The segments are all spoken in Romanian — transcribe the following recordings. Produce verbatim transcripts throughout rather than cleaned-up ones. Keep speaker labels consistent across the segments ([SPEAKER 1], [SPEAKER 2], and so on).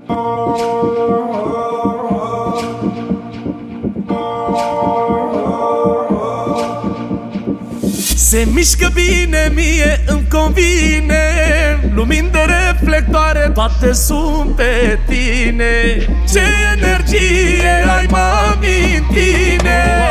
[SPEAKER 1] Se mișcă bine, mie îmi convine. Lumini de reflectoare, toate sunt pe tine. Ce energie ai, mami, în tine.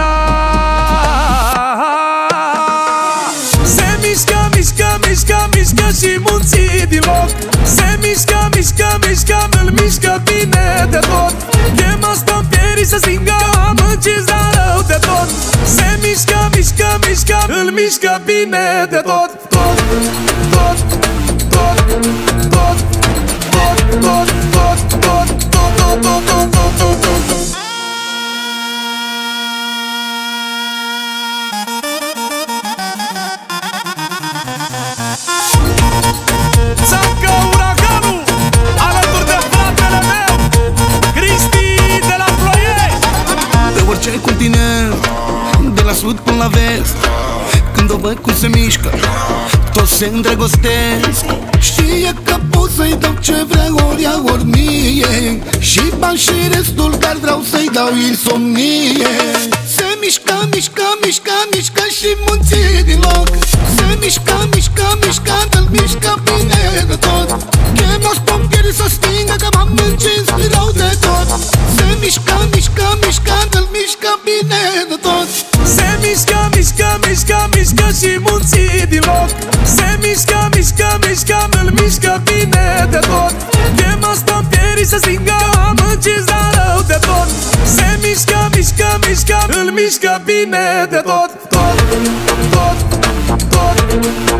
[SPEAKER 1] Se mișcă, mișcă, mișcă, mișcă și munții din loc. Se mișcă, mișcă, mișcă, îl mișcă bine de tot. Chemă stompieri să stingă, am încizat rău de tot. Se mișcă, mișcă, mișcă, îl mișcă bine de tot. Tot, tot, tot, tot, tot, tot, tot, tot, tot, tot, tot, tot, tot, tot, tot. Țancă uraganul, alături de fratele meu, Cristi de la Ploiești.
[SPEAKER 2] De orice continent, de la sud până la vest, când o văd cum se mișcă, toți se îndrăgostesc. Știe că pot să-i dau ce vrea, ori ea, ori mie, și bani și restul, dar vreau să-i dau insomnie. Se mișcă, mișcă, mișcă, mișcă și munții din loc. Se mișcă, mișcă, mișcă, îl mișcă bine de tot. Chemați pompieri să stingă, că m-am încins rău de tot. Se mișcă, mișcă, mișcă, îl mișcă bine de tot.
[SPEAKER 1] Se mișcă, mișcă, mișcă, mișcă și munții din loc. Se mișcă, mișcă, mișcă, îl mișcă bine de tot. Chemă stompieri să stingă, am încizat rău de tot. Se mișcă, mișcă, mișcă, îl mișcă bine de tot. Tot, tot, tot, tot.